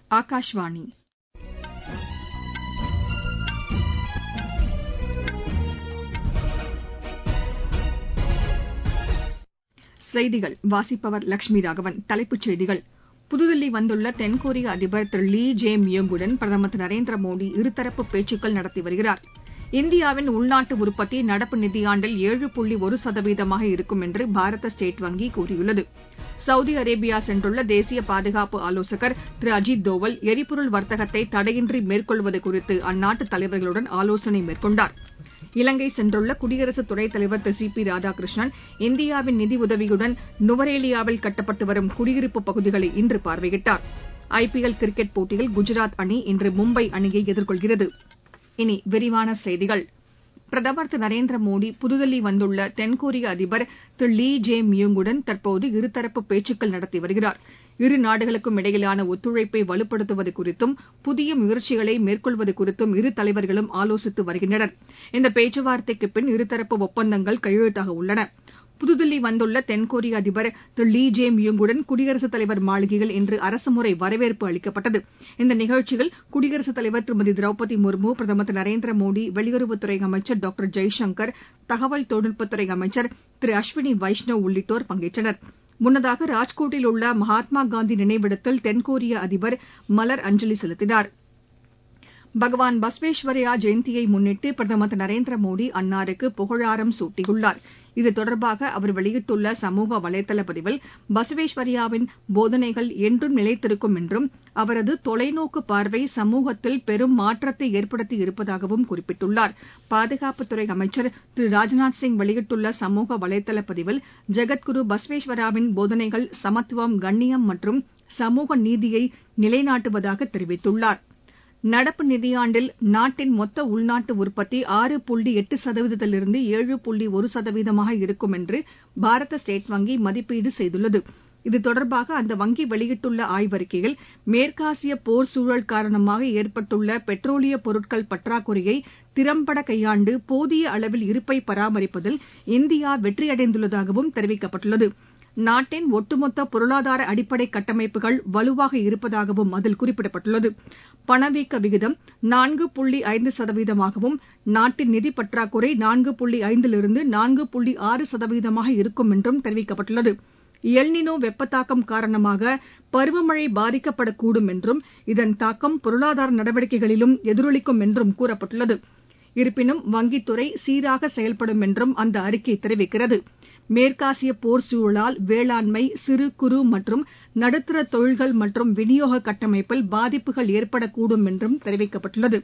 ஆகாஷ்வாணி. செய்திகள் வாசிப்பவர் லட்சுமி ராகவன். தலைப்புச் செய்திகள். புதுதில்லி வந்துள்ள தென்கொரிய அதிபர் திரு லீ ஜே மியோங்குடன் பிரதமர் திரு நரேந்திர மோடி இருதரப்பு பேச்சுக்கள் நடத்தி வருகிறார். இந்தியாவின் உள்நாட்டு உற்பத்தி நடப்பு நிதியாண்டில் 7.1% இருக்கும் என்று பாரத ஸ்டேட் வங்கி கூறியுள்ளது. சவுதி அரேபியா சென்றுள்ள தேசிய பாதுகாப்பு ஆலோசகர் திரு அஜித் தோவல் எரிபொருள் வர்த்தகத்தை தடையின்றி மேற்கொள்வது குறித்து அந்நாட்டு தலைவர்களுடன் ஆலோசனை மேற்கொண்டார். இலங்கை சென்றுள்ள குடியரசு துணைத் தலைவர் திரு சி பி ராதாகிருஷ்ணன் இந்தியாவின் நிதியுதவியுடன் நுவரேலியாவில் கட்டப்பட்டு வரும் குடியிருப்பு பகுதிகளை இன்று பார்வையிட்டார். ஐபிஎல் கிரிக்கெட் போட்டியில் குஜராத் அணி இன்று மும்பை அணியை எதிர்கொள்கிறது. இனி விரிவான செய்திகள். பிரதமர் திரு நரேந்திர மோடி புதுதில்லி வந்துள்ள தென்கொரிய அதிபர் திரு லீ ஜே மியோங்குடன் தற்போது இருதரப்பு பேச்சுக்கள் நடத்தி வருகிறார். இரு நாடுகளுக்கும் இடையிலான ஒத்துழைப்பை வலுப்படுத்துவது குறித்தும் புதிய முயற்சிகளை மேற்கொள்வது குறித்தும் இரு தலைவர்களும் ஆலோசித்து வருகின்றனர். இந்த பேச்சுவார்த்தைக்குப் பின் இருதரப்பு ஒப்பந்தங்கள் கையெழுத்தாக உள்ளன. புதுதில்லி வந்துள்ள தென்கொரிய அதிபர் திரு லீ ஜே மியோங்குடன் குடியரசுத் தலைவர் மாளிகையில் இன்று அரசுமுறை வரவேற்பு அளிக்கப்பட்டது. இந்த நிகழ்ச்சியில் குடியரசுத் தலைவர் திருமதி திரௌபதி முர்மு, பிரதமர் திரு நரேந்திர மோடி, வெளியுறவுத்துறை அமைச்சர் டாக்டர் ஜெய்சங்கர், தகவல் தொழில்நுட்பத்துறை அமைச்சர் திரு அஸ்வினி வைஷ்ணவ் உள்ளிட்டோர் பங்கேற்றனர். முன்னதாக ராஜ்கோட்டில் உள்ள மகாத்மா காந்தி நினைவிடத்தில் தென்கொரிய அதிபர் மலர் அஞ்சலி செலுத்தினார். பகவான் பசவேஸ்வரய்யா ஜெயந்தியை முன்னிட்டு பிரதமர் திரு நரேந்திர மோடி அன்னாருக்கு புகழாரம் சூட்டியுள்ளார். இது தொடர்பாக அவர் வெளியிட்டுள்ள சமூக வலைதள பதிவில் பசவேஸ்வரய்யாவின் போதனைகள் என்றும் நிலைத்திருக்கும் என்றும் அவரது தொலைநோக்கு பார்வை சமூகத்தில் பெரும் மாற்றத்தை ஏற்படுத்தி இருப்பதாகவும் குறிப்பிட்டுள்ளார். பாதுகாப்புத்துறை அமைச்சர் திரு ராஜ்நாத் சிங் வெளியிட்டுள்ள சமூக வலைதள பதிவில் ஜெகத்குரு பசவேஸ்வரய்யாவின் போதனைகள் சமத்துவம், கண்ணியம் மற்றும் சமூக நீதியை நிலைநாட்டுவதாக தெரிவித்துள்ளார். நடப்பு நிதியாண்டில் நாட்டின் மொத்த உள்நாட்டு உற்பத்தி 6.8%லிருந்து 7.1%ஆக இருக்கும் என்று பாரத ஸ்டேட் வங்கி மதிப்பீடு செய்துள்ளது. இது தொடர்பாக அந்த வங்கி வெளியிட்டுள்ள ஆய்வறிக்கையில் மேற்காசிய போர் சூழல் காரணமாக ஏற்பட்டுள்ள பெட்ரோலிய பொருட்கள் பற்றாக்குறையை திறம்பட கையாண்டு போதிய அளவில் இருப்பை பராமரிப்பதில் இந்தியா வெற்றியடைந்துள்ளதாகவும் தெரிவிக்கப்பட்டுள்ளது. நாட்டின் ஒட்டுமொத்த பொருளாதார அடிப்படை கட்டமைப்புகள் வலுவாக இருப்பதாகவும் அதில் குறிப்பிடப்பட்டுள்ளது. பணவீக்க விகிதம் 4.5%ஆகவும் நாட்டின் நிதிப் பற்றாக்குறை 4.5லிருந்து 4.6%ஆக இருக்கும் என்றும் தெரிவிக்கப்பட்டுள்ளது. எல்னினோ வெப்பத்தாக்கம் காரணமாக பருவமழை பாதிக்கப்படக்கூடும் என்றும் இதன் தாக்கம் பொருளாதார நடவடிக்கைகளிலும் எதிரொலிக்கும் என்றும் கூறப்பட்டுள்ளது. இருப்பினும் வங்கித்துறை சீராக செயல்படும் என்றும் அந்த அறிக்கை தெரிவிக்கிறது. மேற்காசிய போர் சூழலால் வேளாண்மை, சிறு குறு மற்றும் நடுத்தர தொழில்கள் மற்றும் விநியோக கட்டமைப்பில் பாதிப்புகள் ஏற்படக்கூடும் என்றும் தெரிவிக்கப்பட்டுள்ளது.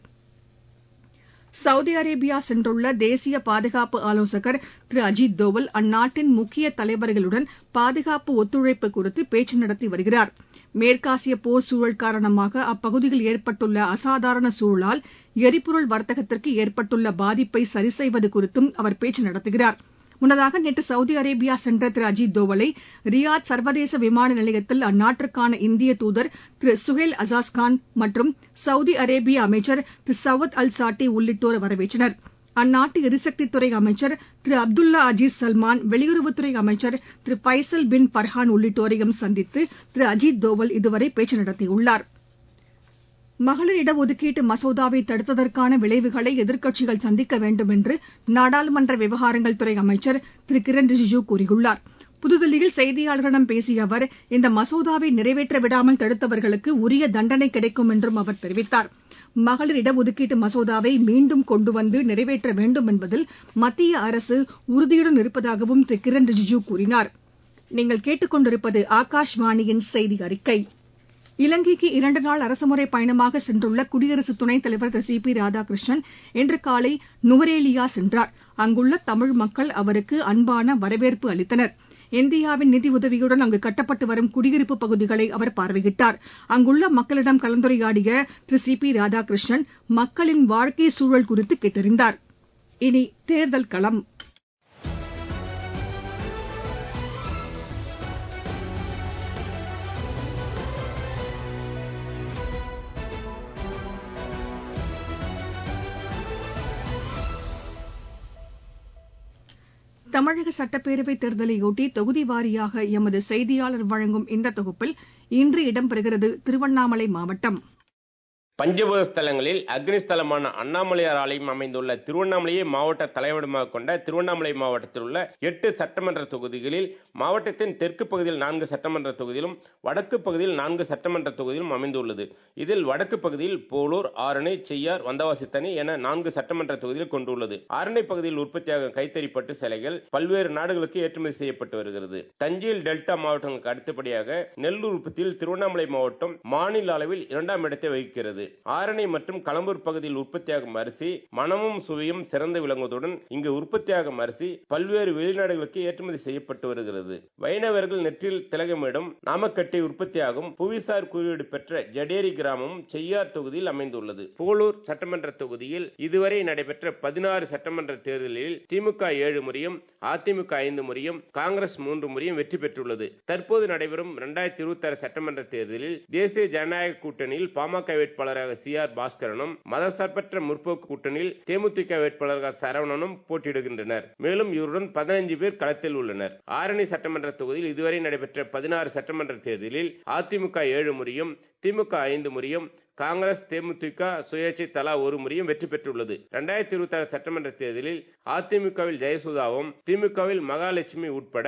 சவுதி அரேபியா சென்றுள்ள தேசிய பாதுகாப்பு ஆலோசகர் திரு அஜித் தோவல் அந்நாட்டின் முக்கிய தலைவர்களுடன் பாதுகாப்பு ஒத்துழைப்பு குறித்து பேச்சு நடத்தி வருகிறார். மேற்காசிய போர் சூழல் காரணமாக அப்பகுதியில் ஏற்பட்டுள்ள அசாதாரண சூழலால் எரிபொருள் வர்த்தகத்திற்கு ஏற்பட்டுள்ள பாதிப்பை சரிசெய்வது குறித்தும் அவர் பேச்சு நடத்துகிறார். முன்னதாக நேற்று சவுதி அரேபியா சென்ற திரு அஜித் தோவலை ரியாத் சர்வதேச விமான நிலையத்தில் அந்நாட்டிற்கான இந்திய தூதர் திரு சுஹேல் அசாஸ்கான் மற்றும் சவுதி அரேபிய அமைச்சர் திரு சவுத் அல் சாட்டி உள்ளிட்டோர் வரவேற்றனர். அந்நாட்டு எரிசக்தித்துறை அமைச்சர் திரு அப்துல்லா அஜீஸ் சல்மான், வெளியுறவுத்துறை அமைச்சர் திரு பைசல் பின் பர்ஹான் உள்ளிட்டோரையும் சந்தித்து திரு அஜித் தோவல் இதுவரை பேச்சு நடத்தியுள்ளார். மகளிர் இடஒதுக்கீட்டு மசோதாவை தடுத்ததற்கான விளைவுகளை எதிர்க்கட்சிகள் சந்திக்க வேண்டும் என்று நாடாளுமன்ற விவகாரங்கள் துறை அமைச்சர் திரு கிரண் ரிஜிஜூ கூறியுள்ளார். புதுதில்லியில் செய்தியாளர்களிடம் பேசிய அவர், இந்த மசோதாவை நிறைவேற்ற விடாமல் தடுத்தவர்களுக்கு உரிய தண்டனை கிடைக்கும் என்றும் அவர் தெரிவித்தார். மகளிர் இடஒதுக்கீட்டு மசோதாவை மீண்டும் கொண்டுவந்து நிறைவேற்ற வேண்டும் என்பதில் மத்திய அரசு உறுதியுடன் இருப்பதாகவும் திரு கிரண் ரிஜிஜூ கூறினார். நீங்கள் கேட்டுக்கொண்டிருப்பது ஆகாஷ்வாணியின் செய்தி அறிக்கை. இலங்கைக்கு 2 நாள் அரசுமுறை பயணமாக சென்றுள்ள குடியரசு துணைத் தலைவர் திரு சி பி ராதாகிருஷ்ணன் இன்று காலை நுவரேலியா சென்றார். அங்குள்ள தமிழ் மக்கள் அவருக்கு அன்பான வரவேற்பு அளித்தனர். இந்தியாவின் நிதியுதவியுடன் அங்கு கட்டப்பட்டு வரும் குடியிருப்பு பகுதிகளை அவர் பார்வையிட்டார். அங்குள்ள மக்களிடம் கலந்துரையாடிய திரு சி பி ராதாகிருஷ்ணன் மக்களின் வாழ்க்கை சூழல் குறித்து கேட்டறிந்தார். இனி தேர்தல் களம். தமிழக சட்டப்பேரவைத் தேர்தலையொட்டி தொகுதி வாரியாக எமது செய்தியாளர் வழங்கும் இந்த தொகுப்பில் இன்று இடம்பெறுகிறது திருவண்ணாமலை மாவட்டம். பஞ்சபூத ஸ்தலங்களில் அக்னி ஸ்தலமான அண்ணாமலையார் ஆலயம் அமைந்துள்ள திருவண்ணாமலையை மாவட்ட தலைமையிடமாக கொண்ட திருவண்ணாமலை மாவட்டத்தில் உள்ள 8 சட்டமன்ற தொகுதிகளில் மாவட்டத்தின் தெற்கு பகுதியில் 4 சட்டமன்ற தொகுதியிலும் வடக்கு பகுதியில் 4 சட்டமன்ற தொகுதியிலும் அமைந்துள்ளது. இதில் வடக்கு பகுதியில் போலூர், ஆரணி, செய்யார், வந்தவாசித்தனி என 4 சட்டமன்ற தொகுதியில் கொண்டுள்ளது. ஆரணி பகுதியில் உற்பத்தியாகும் கைத்தறி பட்டு சேலைகள் பல்வேறு நாடுகளுக்கு ஏற்றுமதி செய்யப்பட்டு வருகிறது. தஞ்சையில் டெல்டா மாவட்டங்களுக்கு அடுத்தபடியாக நெல்லூர் உற்பத்தியில் திருவண்ணாமலை மாவட்டம் மாநில அளவில் 2ஆம் இடத்தை வகிக்கிறது. ஆரணி மற்றும் களம்பூர் பகுதியில் உற்பத்தியாகும் அரிசி மனமும் சுவையும் சிறந்து விளங்குவதுடன் இங்கு உற்பத்தியாகும் அரிசி பல்வேறு வெளிநாடுகளுக்கு ஏற்றுமதி செய்யப்பட்டு வருகிறது. வைணவர்கள் நெற்றியில் திலகமிடும் நாமக்கட்டை உற்பத்தியாகும் புவிசார் குறியீடு பெற்ற ஜடேரி கிராமமும் செய்யார் தொகுதியில் அமைந்துள்ளது. போலூர் சட்டமன்ற தொகுதியில் இதுவரை நடைபெற்ற 16 சட்டமன்ற தேர்தலில் திமுக 7 முறையும், அதிமுக 5 முறையும், காங்கிரஸ் 3 முறையும் வெற்றி பெற்றுள்ளது. தற்போது நடைபெறும் 2026 சட்டமன்ற தேர்தலில் தேசிய ஜனநாயக கூட்டணியில் பாமக வேட்பாளராக சி.ஆர். பாஸ்கரனும், மதசார்பற்ற முற்போக்கு கூட்டணியில் தேமுதிக வேட்பாளராக சரவணனும் போட்டியிடுகின்றனர். மேலும் இவருடன் 15 பேர் களத்தில் உள்ளனர். ஆரணி சட்டமன்ற தொகுதியில் இதுவரை நடைபெற்ற 16 சட்டமன்ற தேர்தலில் அதிமுக 7 முறையும், திமுக 5 முறையும், காங்கிரஸ், தேமுதிக, சுயேட்சை தலா 1 முறையும் வெற்றி பெற்றுள்ளது. 2026 சட்டமன்ற தேர்தலில் அதிமுகவில் ஜெயசுதாவும், திமுகவில் மகாலட்சுமி உட்பட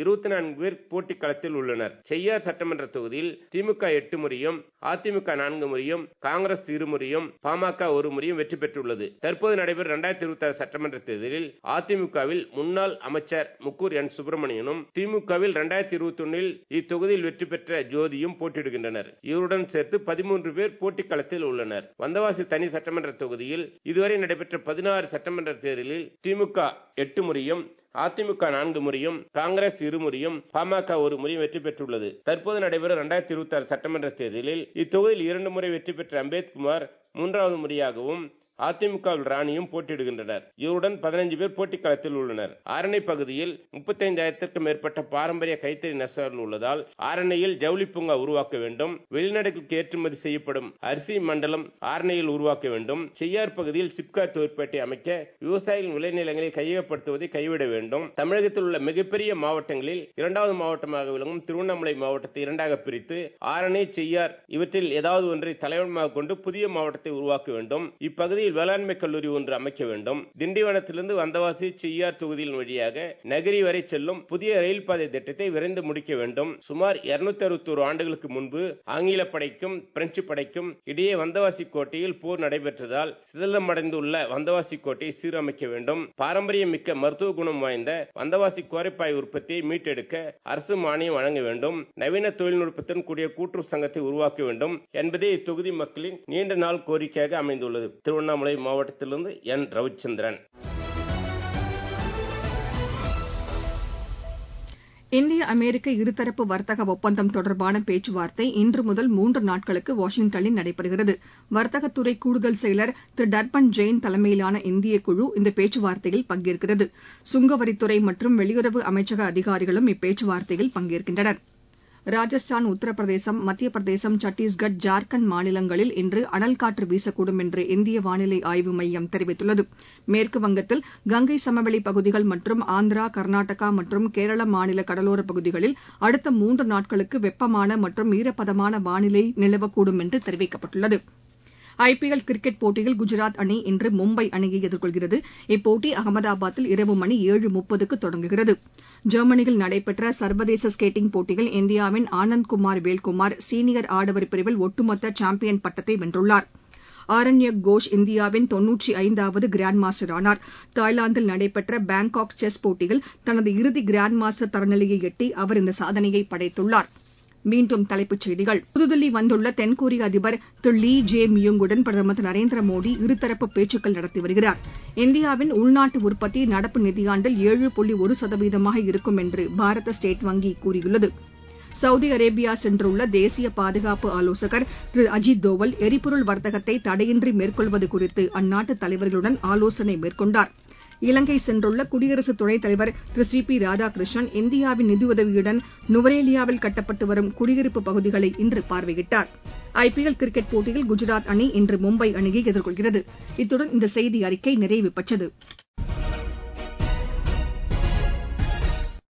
24 பேர் போட்டி களத்தில் உள்ளனர். செய்யார் சட்டமன்ற தொகுதியில் திமுக 8 முறையும், அதிமுக 4 முறையும், காங்கிரஸ் 2 முறையும், பாமக 1 முறையும் வெற்றி பெற்றுள்ளது. தற்போது நடைபெறும் 2026 சட்டமன்ற தேர்தலில் அதிமுகவில் முன்னாள் அமைச்சர் முக்கூர் என். சுப்பிரமணியனும், திமுகவில் 2021 இத்தொகுதியில் வெற்றி பெற்ற ஜோதியும் போட்டியிடுகின்றனர். இவருடன் சேர்த்து 13 பேர் போட்டி களத்தில் உள்ளனர். வந்தவாசி தனி சட்டமன்ற தொகுதியில் இதுவரை நடைபெற்ற 16 சட்டமன்ற தேர்தலில் திமுக 8 முறையும், அதிமுக 4 முறையும், காங்கிரஸ் 2 முறையும், பாமக 1 முறையும் வெற்றி பெற்றுள்ளது. தற்போது நடைபெறும் 2026 சட்டமன்ற தேர்தலில் இத்தொகுதியில் 2 முறை வெற்றி பெற்ற அம்பேத்குமார் 3வது முறையாகவும், அதிமுகவில் ராணியும் போட்டியிடுகின்றனர். இவருடன் 15 பேர் போட்டி களத்தில் உள்ளனர். ஆரணி பகுதியில் 35,000க்கும் மேற்பட்ட பாரம்பரிய கைத்தறி நெசவாளர்கள் உள்ளதால் ஆரணியில் ஜவுளி பூங்கா உருவாக்க வேண்டும். வெளிநாடுகளுக்கு ஏற்றுமதி செய்யப்படும் அரிசி மண்டலம் ஆரணியில் உருவாக்க வேண்டும். செய்யார் பகுதியில் சிப்காட் தொழிற்பேட்டை அமைக்க விவசாயிகளின் விளைநிலங்களை கையகப்படுத்துவதை கைவிட வேண்டும். தமிழகத்தில் உள்ள மிகப்பெரிய மாவட்டங்களில் 2வது மாவட்டமாக விளங்கும் திருவண்ணாமலை மாவட்டத்தை 2ஆக பிரித்து ஆரணி, செய்யார் இவற்றில் ஏதாவது ஒன்றை தலைவனமாக கொண்டு புதிய மாவட்டத்தை உருவாக்க வேண்டும். இப்பகுதியில் வேளாண்மை கல்லூரி ஒன்று அமைக்க வேண்டும். திண்டிவனத்திலிருந்து வந்தவாசி, செய்யார் தொகுதியின் வழியாக நகரி வரை செல்லும் புதிய ரயில் பாதை திட்டத்தை விரைந்து முடிக்க வேண்டும். சுமார் 261 ஆண்டுகளுக்கு முன்பு ஆங்கில படைக்கும் பிரெஞ்சு படைக்கும் இடையே வந்தவாசி கோட்டையில் போர் நடைபெற்றதால் சிதிலமடைந்துள்ள வந்தவாசி கோட்டையை சீரமைக்க வேண்டும். பாரம்பரியம் மிக்க மருத்துவ குணம் வாய்ந்த வந்தவாசி கோரைப்பாய் உற்பத்தியை மீட்டெடுக்க அரசு மானியம் வழங்க வேண்டும். நவீன தொழில்நுட்பத்துடன் கூடிய கூட்டுறவு சங்கத்தை உருவாக்க வேண்டும் என்பதே இத்தொகுதி மக்களின் நீண்ட நாள் கோரிக்கையாக அமைந்துள்ளது. திருவண்ணாமலை மாவட்டத்திலிருந்து என். ரவிச்சந்திரன். இந்திய அமெரிக்க இருதரப்பு வர்த்தக ஒப்பந்தம் தொடர்பான பேச்சுவார்த்தை இன்று முதல் 3 நாட்களுக்கு வாஷிங்டனில் நடைபெறுகிறது. வர்த்தகத்துறை கூடுதல் செயலர் திரு டர்பன் ஜெயின் தலைமையிலான இந்திய குழு இந்த பேச்சுவார்த்தையில் பங்கேற்கிறது. சுங்கவரித்துறை மற்றும் வெளியுறவு அமைச்சக அதிகாரிகளும் இப்பேச்சுவார்த்தையில் பங்கேற்கின்றனர். ராஜஸ்தான், உத்தரப்பிரதேசம், மத்திய பிரதேசம், சத்தீஸ்கர், ஜார்க்கண்ட் மாநிலங்களில் இன்று அனல் காற்று வீசக்கூடும் என்று இந்திய வானிலை ஆய்வு மையம் தெரிவித்துள்ளது. மேற்கு வங்கத்தில் கங்கை சமவெளி பகுதிகள் மற்றும் ஆந்திரா, கர்நாடகா மற்றும் கேரள மாநில கடலோரப் பகுதிகளில் அடுத்த 3 நாட்களுக்கு வெப்பமான மற்றும் ஈரப்பதமான வானிலை நிலவக்கூடும் என்று தெரிவிக்கப்பட்டுள்ளது. ஐபிஎல் கிரிக்கெட் போட்டியில் குஜராத் அணி இன்று மும்பை அணியை எதிர்கொள்கிறது. இப்போட்டி அகமதாபாத்தில் இரவு மணி 7:30க்கு தொடங்குகிறது. ஜெர்மனியில் நடைபெற்ற சர்வதேச ஸ்கேட்டிங் போட்டியில் இந்தியாவின் ஆனந்த் குமார் வேல்குமார் சீனியர் ஆடவர் பிரிவில் ஒட்டுமொத்த சாம்பியன் பட்டத்தை வென்றுள்ளார். ஆரண்யக் கோஷ் இந்தியாவின் 95வது கிராண்ட் மாஸ்டர் ஆனார். தாய்லாந்தில் நடைபெற்ற பாங்காக் செஸ் போட்டியில் தனது இறுதி கிராண்ட் மாஸ்டர் தரநிலையை எட்டி அவர் இந்த சாதனையை படைத்துள்ளார். மீண்டும் தலைப்புச் செய்திகள். புதுதில்லி வந்துள்ள தென்கொரிய அதிபர் திரு லீ ஜே மியுங்குடன் பிரதமர் திரு நரேந்திர மோடி இருதரப்பு பேச்சுக்கள் நடத்தி வருகிறார். இந்தியாவின் உள்நாட்டு உற்பத்தி நடப்பு நிதியாண்டில் 7.1% இருக்கும் என்று பாரத ஸ்டேட் வங்கி கூறியுள்ளது. சவுதி அரேபியா சென்றுள்ள தேசிய பாதுகாப்பு ஆலோசகர் திரு அஜித் தோவல் எரிபொருள் வர்த்தகத்தை தடையின்றி மேற்கொள்வது குறித்து அந்நாட்டு தலைவர்களுடன் ஆலோசனை மேற்கொண்டார். இலங்கை சென்றுள்ள குடியரசு துணைத் தலைவர் திரு சி பி ராதாகிருஷ்ணன் இந்தியாவின் நிதியுதவியுடன் நுவரேலியாவில் கட்டப்பட்டு வரும் குடியிருப்பு பகுதிகளை இன்று பார்வையிட்டார். ஐபிஎல் கிரிக்கெட் போட்டியில் குஜராத் அணி இன்று மும்பை அணியை எதிர்கொள்கிறது. இத்துடன் இந்த செய்தி அறிக்கை நிறைவு பெற்றது.